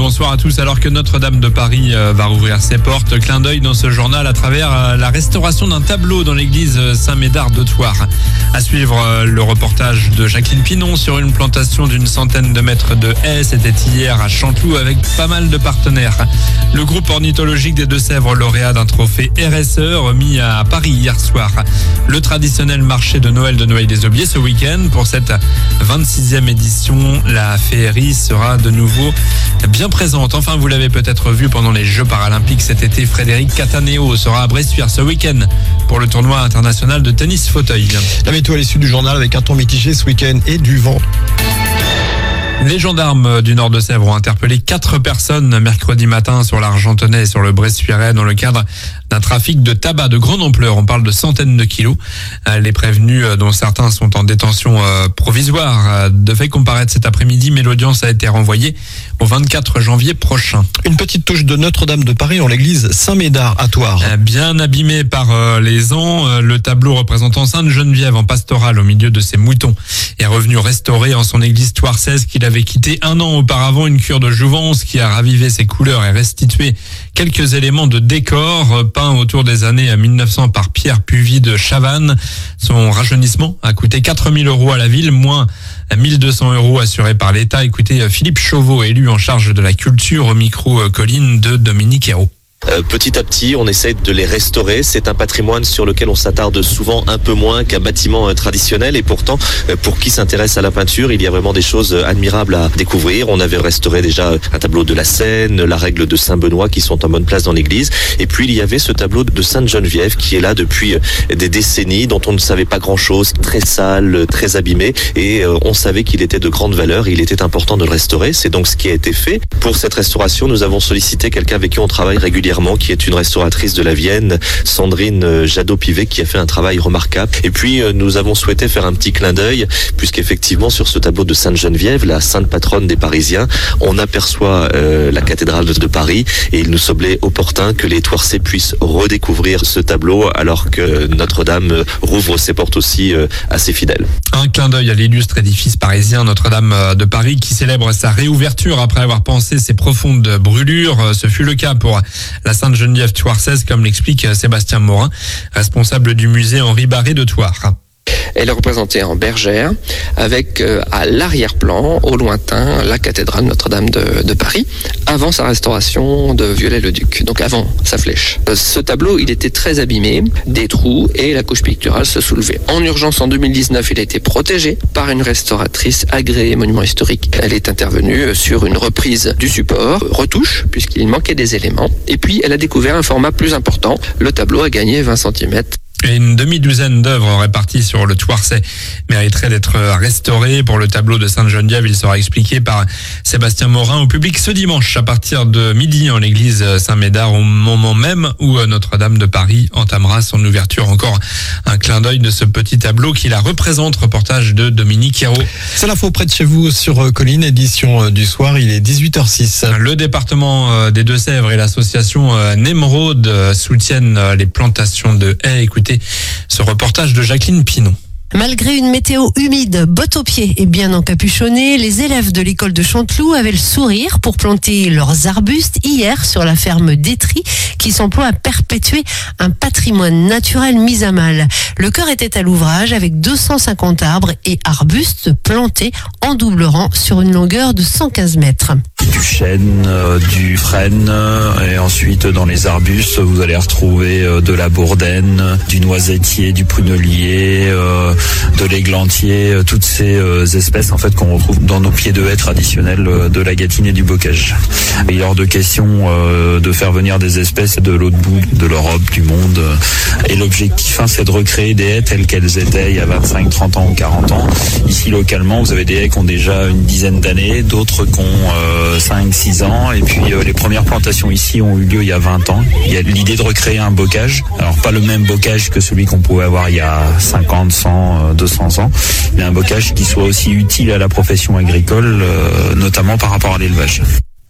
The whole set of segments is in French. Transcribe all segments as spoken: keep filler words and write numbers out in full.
bonsoir à tous. Alors que Notre-Dame de Paris va rouvrir ses portes, clin d'œil dans ce journal à travers la restauration d'un tableau dans l'église Saint-Médard de Thouars. À suivre le reportage de Jacqueline Pinon sur une plantation d'une centaine de mètres de haies. C'était hier à Chanteloup avec pas mal de partenaires. Le groupe ornithologique des Deux-Sèvres, lauréat d'un trophée R S E remis à Paris hier soir. Le traditionnel marché de Noël de Noailles-les-Aubiers ce week-end. Pour cette vingt-sixième édition, la féerie sera de nouveau bien présente. Enfin, vous l'avez peut-être vu pendant les Jeux paralympiques cet été, Frédéric Cataneo sera à Bressuire ce week-end pour le tournoi international de tennis fauteuil. La météo à l'issue du journal avec un temps mitigé ce week-end et du vent. Les gendarmes du Nord de Sèvres ont interpellé quatre personnes mercredi matin sur l'Argentonnais et sur le Bressuirais dans le cadre d'un trafic de tabac de grande ampleur. On parle de centaines de kilos. Les prévenus, dont certains sont en détention provisoire, devaient comparaître cet après-midi, mais l'audience a été renvoyée au vingt-quatre janvier prochain. Une petite touche de Notre-Dame de Paris en l'église Saint-Médard à Thouars. Bien abîmé par les ans, le tableau représentant Sainte Geneviève en pastorale au milieu de ses moutons est revenu restauré en son église thoirsaise qu'il avait quitté un an auparavant. Une cure de jouvence qui a ravivé ses couleurs et restitué quelques éléments de décor peints autour des années mille neuf cents par Pierre Puvis de Chavannes. Son rajeunissement a coûté quatre mille euros à la ville, moins mille deux cents euros assurés par l'État. Écoutez Philippe Chauveau, élu en charge de la culture au micro Colline de Dominique Hérault. Euh, petit à petit, on essaie de les restaurer. C'est un patrimoine sur lequel on s'attarde souvent un peu moins qu'un bâtiment euh, traditionnel. Et pourtant, euh, pour qui s'intéresse à la peinture, il y a vraiment des choses euh, admirables à découvrir. On avait restauré déjà un tableau de la Seine, la règle de Saint-Benoît qui sont en bonne place dans l'église. Et puis, il y avait ce tableau de Sainte-Geneviève qui est là depuis euh, des décennies, dont on ne savait pas grand-chose, très sale, très abîmé. Et euh, on savait qu'il était de grande valeur. Il était important de le restaurer. C'est donc ce qui a été fait. Pour cette restauration, nous avons sollicité quelqu'un avec qui on travaille régulièrement, qui est une restauratrice de la Vienne, Sandrine Jadot-Pivet, qui a fait un travail remarquable. Et puis, nous avons souhaité faire un petit clin d'œil, puisqu'effectivement, sur ce tableau de Sainte-Geneviève, la sainte patronne des Parisiens, on aperçoit euh, la cathédrale de Paris, et il nous semblait opportun que les Thouarsais puissent redécouvrir ce tableau, alors que Notre-Dame rouvre ses portes aussi euh, à ses fidèles. Un clin d'œil à l'illustre édifice parisien Notre-Dame de Paris, qui célèbre sa réouverture après avoir pansé ses profondes brûlures. Ce fut le cas pour la Sainte-Geneviève thoirsaise, comme l'explique Sébastien Morin, responsable du musée Henri Barré de Thouars. Elle est représentée en bergère avec euh, à l'arrière-plan, au lointain, la cathédrale Notre-Dame de, de Paris, avant sa restauration de Viollet-le-Duc, donc avant sa flèche. Ce tableau, il était très abîmé, des trous, et la couche picturale se soulevait. En urgence, en deux mille dix-neuf, il a été protégé par une restauratrice agréée monument historique. Elle est intervenue sur une reprise du support, retouche, puisqu'il manquait des éléments, et puis elle a découvert un format plus important. Le tableau a gagné vingt centimètres. Et une demi-douzaine d'œuvres réparties sur le Thouarsais mériteraient d'être restaurées. Pour le tableau de Sainte-Geneviève, il sera expliqué par Sébastien Morin au public ce dimanche à partir de midi en l'église Saint-Médard, au moment même où Notre-Dame de Paris entamera son ouverture. Encore un clin d'œil de ce petit tableau qui la représente. Reportage de Dominique Hérault. C'est l'info près de chez vous sur Colline, édition du soir, il est dix-huit heures six. Le département des Deux-Sèvres et l'association Nemrod soutiennent les plantations de haies. Écoutez ce reportage de Jacqueline Pinon. Malgré une météo humide, bottes aux pieds et bien encapuchonnés, les élèves de l'école de Chanteloup avaient le sourire pour planter leurs arbustes hier sur la ferme d'Étry qui s'emploie à perpétuer un patrimoine naturel mis à mal. Le cœur était à l'ouvrage avec deux cent cinquante arbres et arbustes plantés en double rang sur une longueur de cent quinze mètres. Du chêne, euh, du frêne, euh, et ensuite dans les arbustes vous allez retrouver euh, de la bourdaine, du noisetier, du prunelier, euh, de l'églantier, euh, toutes ces euh, espèces en fait qu'on retrouve dans nos pieds de haies traditionnels euh, de la Gâtine et du bocage. Il est hors de question euh, de faire venir des espèces de l'autre bout de l'Europe, du monde, euh, et l'objectif hein, c'est de recréer des haies telles qu'elles étaient il y a vingt-cinq, trente ans ou quarante ans. Ici localement vous avez des haies qui ont déjà une dizaine d'années, d'autres qui ont euh, cinq six ans, et puis euh, les premières plantations ici ont eu lieu il y a vingt ans. Il y a l'idée de recréer un bocage, alors pas le même bocage que celui qu'on pouvait avoir il y a cinquante, cent, deux cents ans, mais un bocage qui soit aussi utile à la profession agricole, euh, notamment par rapport à l'élevage.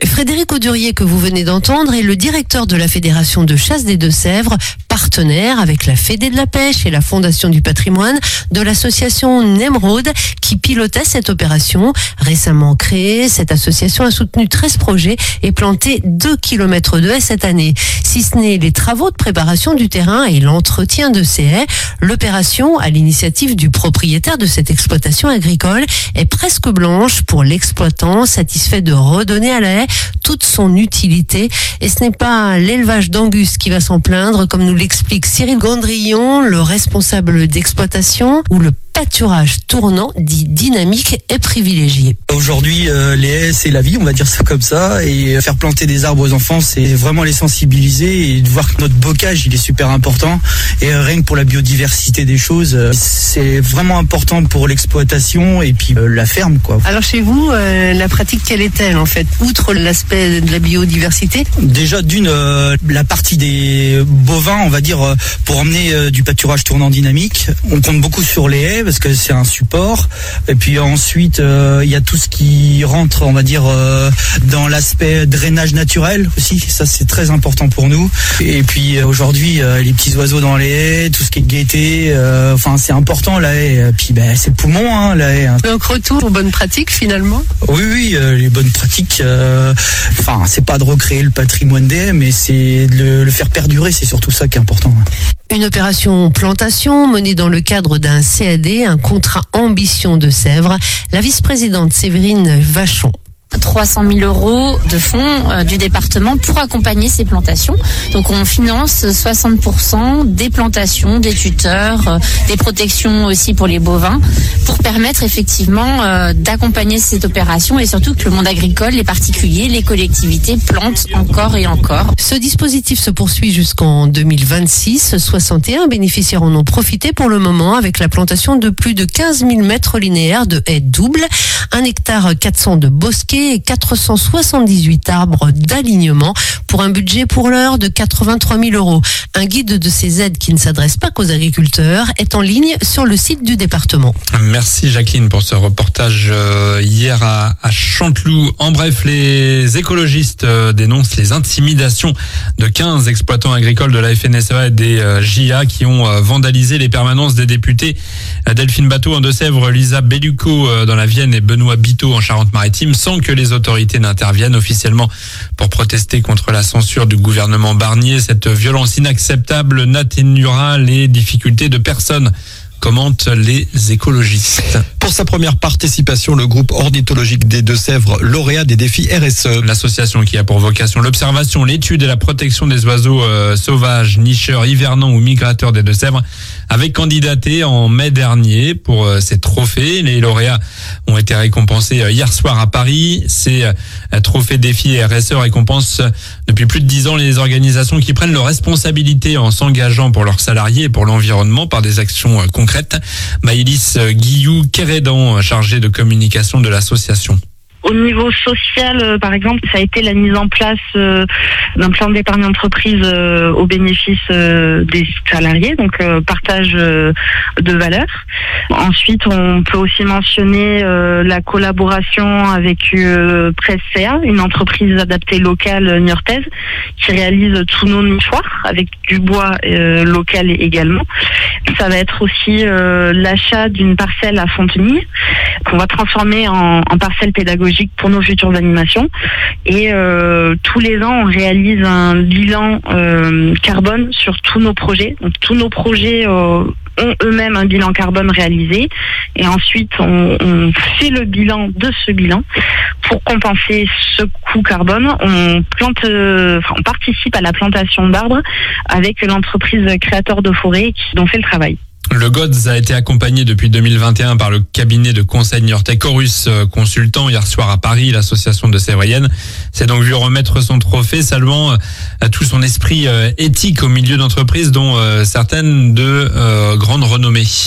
Frédéric Audurier, que vous venez d'entendre, est le directeur de la Fédération de chasse des Deux-Sèvres, partenaire avec la Fédé de la pêche et la Fondation du patrimoine de l'association Nemrod qui pilotait cette opération. Récemment créée, cette association a soutenu treize projets et planté deux kilomètres de haies cette année. Si ce n'est les travaux de préparation du terrain et l'entretien de ces haies, l'opération, à l'initiative du propriétaire de cette exploitation agricole, est presque blanche pour l'exploitant, satisfait de redonner à la haie toute son utilité. Et ce n'est pas l'élevage d'angus qui va s'en plaindre, comme nous l'explique Cyril Gondrillon, le responsable d'exploitation, où le pâturage tournant dit dynamique et privilégié. Aujourd'hui, euh, les haies, c'est la vie, on va dire ça comme ça, et faire planter des arbres aux enfants, c'est vraiment les sensibiliser et de voir que notre bocage, il est super important. Et rien que pour la biodiversité des choses, euh, c'est vraiment important pour l'exploitation et puis euh, la ferme, quoi. Alors chez vous, euh, la pratique, quelle est-elle en fait, outre l'aspect de la biodiversité? Déjà d'une, euh, la partie des bovins, on va dire, euh, pour emmener euh, du pâturage tournant dynamique, on compte beaucoup sur les haies parce que c'est un support. Et puis ensuite, il euh, y a tout ce qui rentre, on va dire, euh, dans l'aspect drainage naturel aussi. Ça, c'est très important pour nous. Et puis euh, aujourd'hui, euh, les petits oiseaux dans les haies, tout ce qui est gaieté, euh, enfin, c'est important la haie. Et puis, ben, c'est le poumon, hein, la haie. Donc retour aux bonnes pratiques finalement. Oui, oui, euh, les bonnes pratiques. Euh, enfin, c'est pas de recréer le patrimoine des haies, mais c'est de le, le faire perdurer. C'est surtout ça qui est important. Une opération plantation menée dans le cadre d'un C A D, un contrat ambition de Sèvres. La vice-présidente Séverine Vachon. trois cent mille euros de fonds euh, du département pour accompagner ces plantations. Donc on finance soixante pour cent des plantations, des tuteurs, euh, des protections aussi pour les bovins, pour permettre effectivement euh, d'accompagner cette opération et surtout que le monde agricole, les particuliers, les collectivités plantent encore et encore. Ce dispositif se poursuit jusqu'en deux mille vingt-six. soixante et un bénéficiaires en ont profité pour le moment avec la plantation de plus de quinze mille mètres linéaires de haies doubles, un hectare quatre cents de bosquets et quatre cent soixante-dix-huit arbres d'alignement pour un budget pour l'heure de quatre-vingt-trois mille euros. Un guide de ces aides qui ne s'adresse pas qu'aux agriculteurs est en ligne sur le site du département. Merci Jacqueline pour ce reportage hier à, à Chanteloup. En bref, les écologistes dénoncent les intimidations de quinze exploitants agricoles de la F N S E A et des J A qui ont vandalisé les permanences des députés Delphine Batho en Deux-Sèvres, Lisa Bellucco dans la Vienne et Benoît Biteau en Charente-Maritime sans que les autorités n'interviennent officiellement pour protester contre la censure du gouvernement Barnier. Cette violence inacceptable n'atténuera les difficultés de personne, commentent les écologistes. Pour sa première participation, le groupe ornithologique des Deux-Sèvres, lauréat des défis R S E. L'association qui a pour vocation l'observation, l'étude et la protection des oiseaux euh, sauvages, nicheurs, hivernants ou migrateurs des Deux-Sèvres avait candidaté en mai dernier pour euh, ces trophées. Les lauréats ont été récompensés euh, hier soir à Paris. Ces euh, trophées défis R S E récompensent euh, depuis plus de dix ans les organisations qui prennent leurs responsabilités en s'engageant pour leurs salariés et pour l'environnement par des actions euh, concrètes. Maëlys Guillou, Kérédan, chargée de communication de l'association. Au niveau social, euh, par exemple, ça a été la mise en place euh, d'un plan d'épargne entreprise euh, au bénéfice euh, des salariés, donc euh, partage euh, de valeurs. Ensuite, on peut aussi mentionner euh, la collaboration avec euh, Presse C A, une entreprise adaptée locale niortaise qui réalise tous nos nichoirs avec du bois euh, local également. Ça va être aussi euh, l'achat d'une parcelle à Fontenay qu'on va transformer en, en parcelle pédagogique pour nos futures animations. Et euh, tous les ans, on réalise un bilan euh, carbone sur tous nos projets. Donc tous nos projets euh, ont eux-mêmes un bilan carbone réalisé. Et ensuite, on, on fait le bilan de ce bilan. Pour compenser ce coût carbone, on plante, euh, enfin, on participe à la plantation d'arbres avec l'entreprise créateur de forêt qui dont fait le travail. Le G O D S a été accompagné depuis deux mille vingt et un par le cabinet de conseil niortais Chorus Consultant. Hier soir à Paris, l'association de Sévrienne s'est donc vu remettre son trophée, saluant tout son esprit éthique au milieu d'entreprises dont certaines de euh, grande renommée.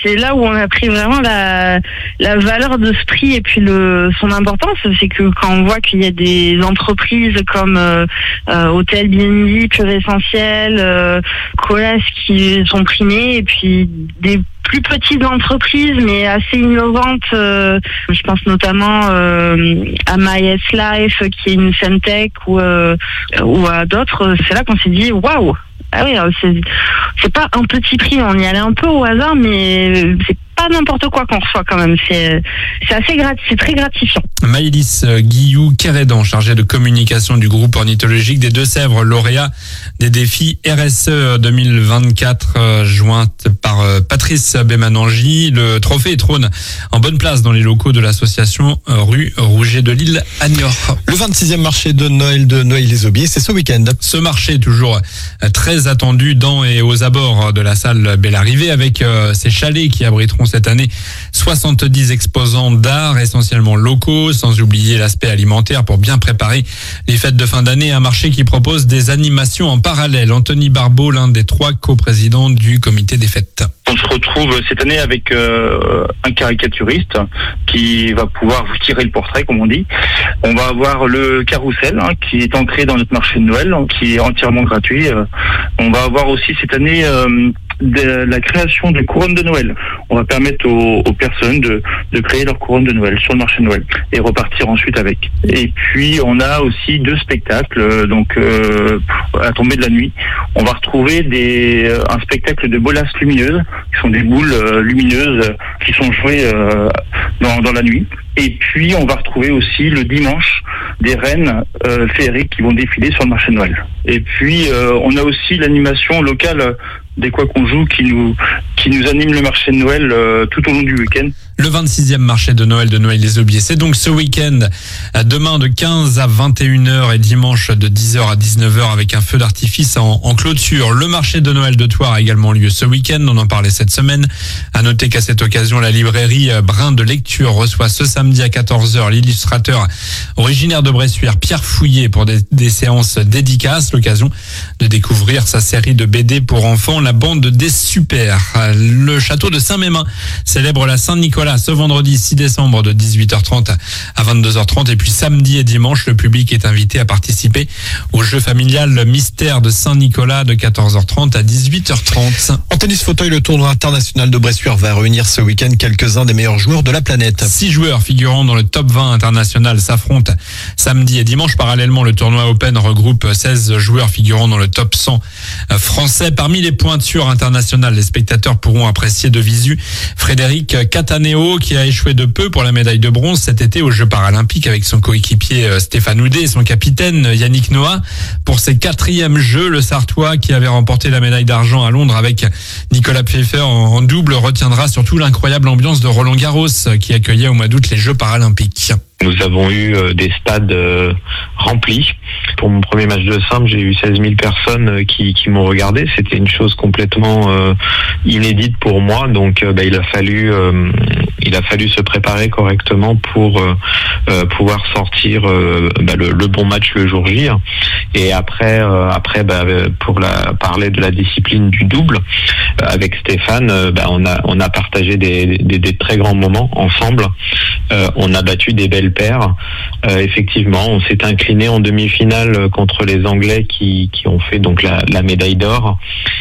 c'est là où on a pris vraiment la, la valeur de ce prix et puis le, son importance. C'est que quand on voit qu'il y a des entreprises comme euh, euh, Hôtel B and B, Pure Essentiel, euh, Colas qui sont primées, et puis des plus petites entreprises mais assez innovantes. Euh, je pense notamment euh, à My S Life qui est une Femtech ou, euh, ou à d'autres. C'est là qu'on s'est dit waouh. Ah oui, c'est, c'est pas un petit prix, on y allait un peu au hasard, mais c'est pas n'importe quoi qu'on reçoit quand même. C'est, c'est assez grat, c'est très gratifiant. Maëlys Guillou-Kérédan, chargée de communication du groupe ornithologique des Deux-Sèvres, lauréat des défis R S E deux mille vingt-quatre, euh, jointe par euh, Patrice Bémanangi. Le trophée trône en bonne place dans les locaux de l'association euh, rue Rouget de Lille à Niort. Le vingt-sixième marché de Noël de Noailles-les-Aubiers, c'est ce week-end. Ce marché toujours très attendu dans et aux abords de la salle Belle Arrivée, avec euh, ces chalets qui abriteront cette année soixante-dix exposants d'art essentiellement locaux, sans oublier l'aspect alimentaire pour bien préparer les fêtes de fin d'année. Un marché qui propose des animations en parallèle. Anthony Barbeau, l'un des trois coprésidents du comité des fêtes. On se retrouve cette année avec euh, un caricaturiste qui va pouvoir vous tirer le portrait, comme on dit. On va avoir le carrousel hein, qui est ancré dans notre marché de Noël, qui est entièrement gratuit. On va avoir aussi cette année euh, de la création de couronnes de Noël. On va permettre aux, aux personnes de, de créer leur couronne de Noël sur le marché de Noël et repartir ensuite avec. Et puis on a aussi deux spectacles. Donc euh, à la tombée de la nuit, on va retrouver des, un spectacle de bolas lumineuses, qui sont des boules euh, lumineuses euh, qui sont jouées euh, dans, dans la nuit. Et puis on va retrouver aussi le dimanche des rennes euh, féeriques qui vont défiler sur le marché de Noël. Et puis euh, on a aussi l'animation locale des Quoi qu'on joue qui nous qui nous anime le marché de Noël euh, tout au long du week-end. Le vingt-sixième marché de Noël de Noailles-les-Aubiers, c'est donc ce week-end, demain de quinze à vingt et une heures et dimanche de dix heures à dix-neuf heures avec un feu d'artifice en, en clôture. Le marché de Noël de Thouars a également lieu ce week-end, on en parlait cette semaine. À noter qu'à cette occasion, la librairie Brin de Lecture reçoit ce samedi à quatorze heures l'illustrateur originaire de Bressuire, Pierre Fouillet, pour des, des séances dédicaces, l'occasion de découvrir sa série de B D pour enfants, la bande des super. Le château de Saint-Mémin célèbre la Saint-Nicolas ce vendredi six décembre de dix-huit heures trente à vingt-deux heures trente, et puis samedi et dimanche, le public est invité à participer au jeu familial Mystère de Saint-Nicolas de quatorze heures trente à dix-huit heures trente. En tennis fauteuil, le tournoi international de Bressuire va réunir ce week-end quelques-uns des meilleurs joueurs de la planète. Six joueurs figurant dans le top vingt international s'affrontent samedi et dimanche. Parallèlement, le tournoi Open regroupe seize joueurs figurant dans le top cent français. Parmi les pointures internationales, les spectateurs pourront apprécier de visu Frédéric Cataneo, qui a échoué de peu pour la médaille de bronze cet été aux Jeux paralympiques avec son coéquipier Stéphane Houdet et son capitaine Yannick Noah. Pour ses quatrièmes Jeux, le Sartois, qui avait remporté la médaille d'argent à Londres avec Nicolas Pfeiffer en double, retiendra surtout l'incroyable ambiance de Roland Garros qui accueillait au mois d'août les Jeux paralympiques. Nous avons eu des stades euh, remplis. Pour mon premier match de simple, j'ai eu seize mille personnes qui, qui m'ont regardé. C'était une chose complètement euh, inédite pour moi. Donc, euh, bah, il a fallu, euh, il a fallu se préparer correctement pour euh, euh, pouvoir sortir euh, bah, le, le bon match le jour J. Et après, euh, après, bah, pour la, parler de la discipline du double euh, avec Stéphane, euh, bah, on a, on a partagé des, des, des très grands moments ensemble. Euh, on a battu des belles paires. Euh, effectivement, on s'est incliné en demi-finale contre les Anglais qui, qui ont fait donc la, la médaille d'or.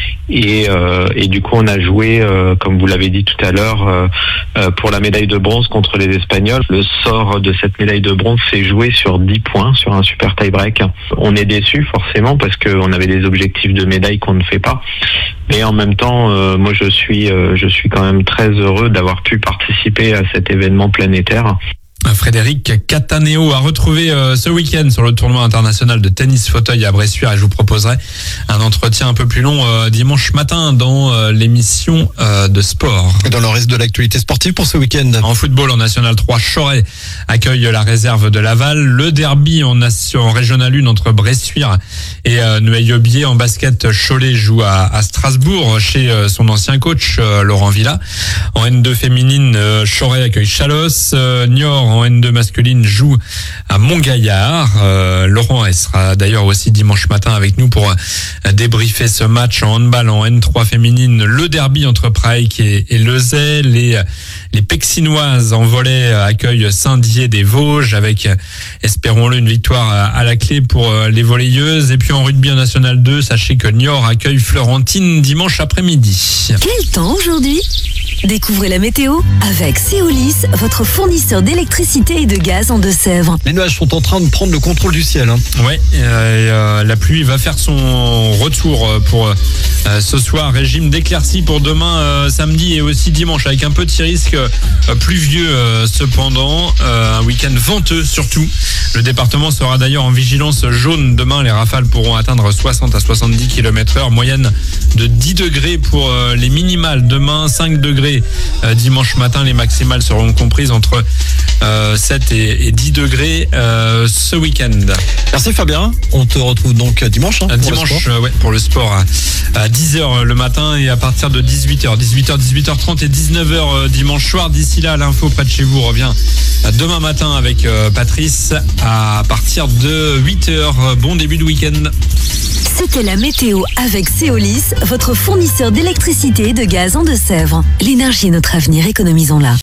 Et, euh, et du coup, on a joué, euh, comme vous l'avez dit tout à l'heure, euh, euh, pour la médaille de bronze contre les Espagnols. Le sort de cette médaille de bronze s'est joué sur dix points, sur un super tie-break. On est déçus forcément parce qu'on avait des objectifs de médaille qu'on ne fait pas. Mais en même temps, euh, moi, je suis, euh, je suis quand même très heureux d'avoir pu participer à cet événement planétaire. Frédéric Cataneo a retrouvé euh, ce week-end sur le tournoi international de tennis fauteuil à Bressuire, et je vous proposerai un entretien un peu plus long euh, dimanche matin dans euh, l'émission euh, de sport. Et dans le reste de l'actualité sportive pour ce week-end. En football, en National trois, Choret accueille la réserve de Laval. Le derby en, nation, en Régional un entre Bressuire et euh, Noailles-Aubiers. En basket, Cholet joue à, à Strasbourg chez euh, son ancien coach euh, Laurent Villa. En N deux féminine, euh, Choret accueille Chalosse. Euh, Niort en N deux masculine joue à Montgaillard. Euh, Laurent elle sera d'ailleurs aussi dimanche matin avec nous pour euh, débriefer ce match en handball en N trois féminine, le derby entre Prague et, et Lezay. Les, les Pexinoises en volley accueillent Saint-Dié des Vosges avec, espérons-le, une victoire à, à la clé pour euh, les volleyeuses. Et puis en rugby en National deux, sachez que Niort accueille Florentine dimanche après-midi. Quel temps aujourd'hui ? Découvrez la météo avec Seolis, votre fournisseur d'électricité et de gaz en Deux-Sèvres. Les nuages sont en train de prendre le contrôle du ciel. Hein. Ouais, euh, euh, la pluie va faire son retour pour euh, ce soir. Régime d'éclaircies pour demain, euh, samedi et aussi dimanche, avec un petit risque euh, pluvieux euh, cependant. Euh, un week-end venteux surtout. Le département sera d'ailleurs en vigilance jaune. Demain, les rafales pourront atteindre soixante à soixante-dix kilomètres heure. Moyenne de dix degrés pour euh, les minimales. Demain, cinq degrés. Euh, dimanche matin, les maximales seront comprises entre euh, sept et, et dix degrés euh, ce week-end. Merci Fabien. On te retrouve donc dimanche. Hein, pour dimanche, le sport. Euh, ouais, pour le sport à, à dix heures le matin et à partir de dix-huit heures. dix-huit heures, dix-huit heures trente et dix-neuf heures dimanche soir. D'ici là, l'info près de chez vous revient demain matin avec euh, Patrice à partir de huit heures. Bon début de week-end. C'était la météo avec Seolis, votre fournisseur d'électricité et de gaz en Deux-Sèvres. L'énergie est notre avenir, économisons-la.